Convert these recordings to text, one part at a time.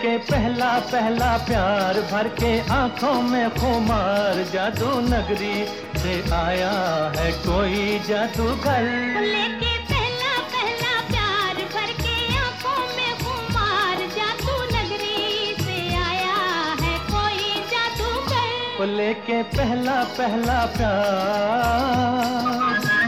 लेके पहला पहला प्यार भर के आंखों में खुमार, जादू नगरी से आया है कोई जादूगर। लेके पहला पहला प्यार भर के आंखों में खुमार, जादू नगरी से आया है कोई जादूगर। लेके पहला पहला प्यार।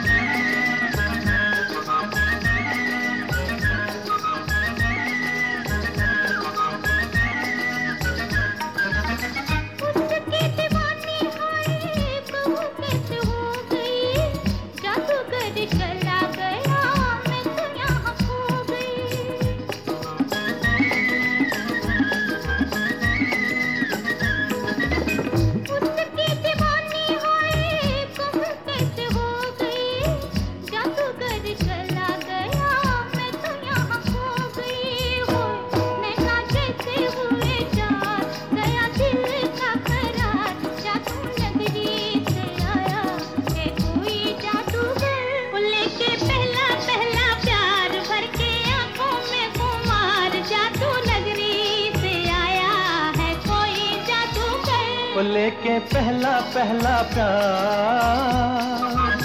लेके पहला पहला प्यार।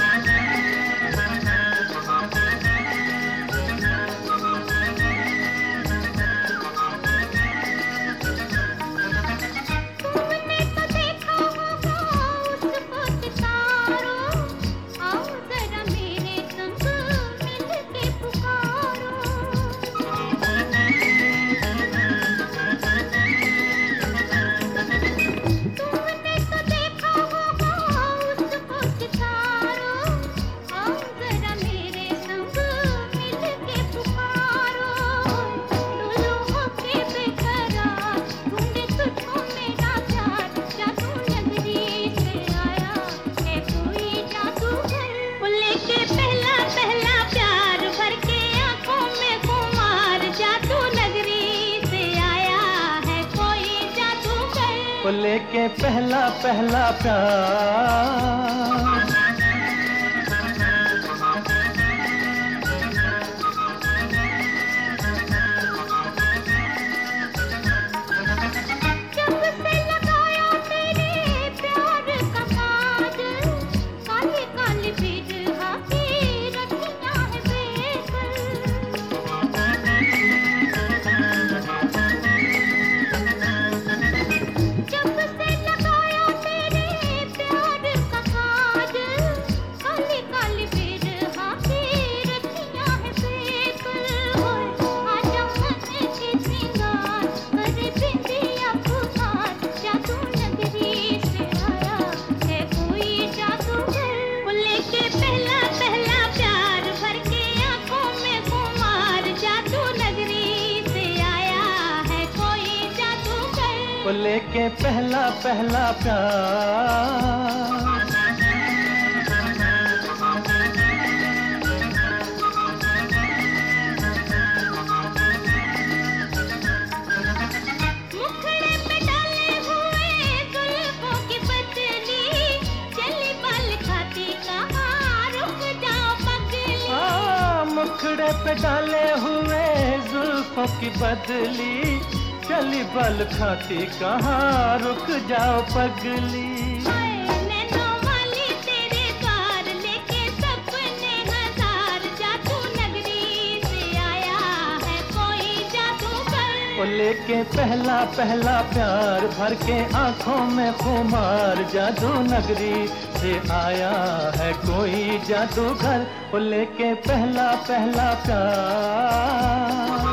लेके पहला पहला प्यार। लेके पहला पहला प्यार। मुखड़े पे डाले हुए जुल्फों की बदली, चली पल खाती कहाँ रुक जाओ पगली। मुखड़े पे डाले हुए जुल्फों की बदली, चली बल खाती कहाँ रुक जाओ पगली। नैनों वाली तेरे द्वार लेके सपने हजार, जादू नगरी से आया है कोई जादूगर। लेके पहला पहला प्यार भर के आंखों में खुमार, जादू नगरी से आया है कोई जादूगर। लेके पहला पहला प्यार।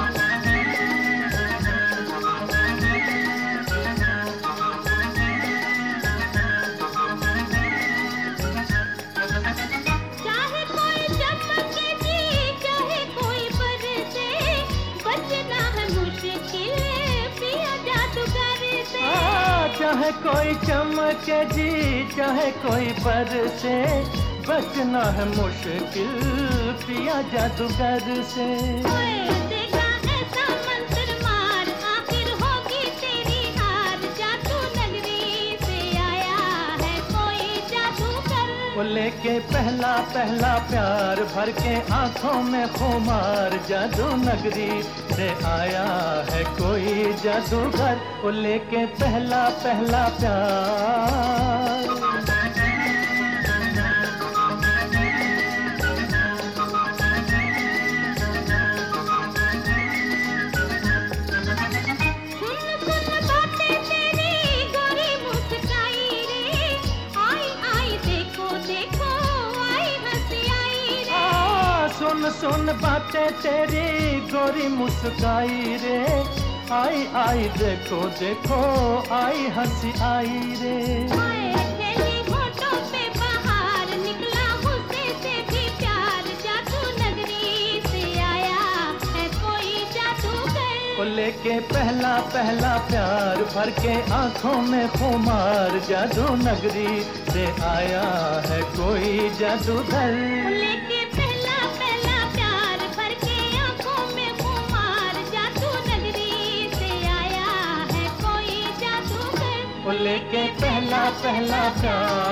चाहे कोई चमके जी चाहे कोई बरसे, बचना है मुश्किल पिया जादूगर से। देखा ऐसा मंत्र मार, आखिर होगी तेरी हार, जादू नगरी से आया है कोई जादूगर। लेके पहला पहला प्यार भर के आंखों में खुमार, जादू नगरी से आया है कोई जादूगर, वो लेके पहला पहला प्यार। सुन सुन बातें तेरी गोरी मुस्काई रे, आई आई देखो देखो आई हंसी आई रे। तेरे होठों पे बाहर निकला गुस्से से भी प्यार, जादू नगरी से आया है कोई जादूगर, वो लेके पहला पहला प्यार भर के आंखों में खुमार, जादू नगरी से आया है कोई जादूगर। लेके पहला पहला प्यार भर के आंखों में खुमार, जादू नगरी से आया है कोई जादूगर, वो लेके पहला पहला प्यार।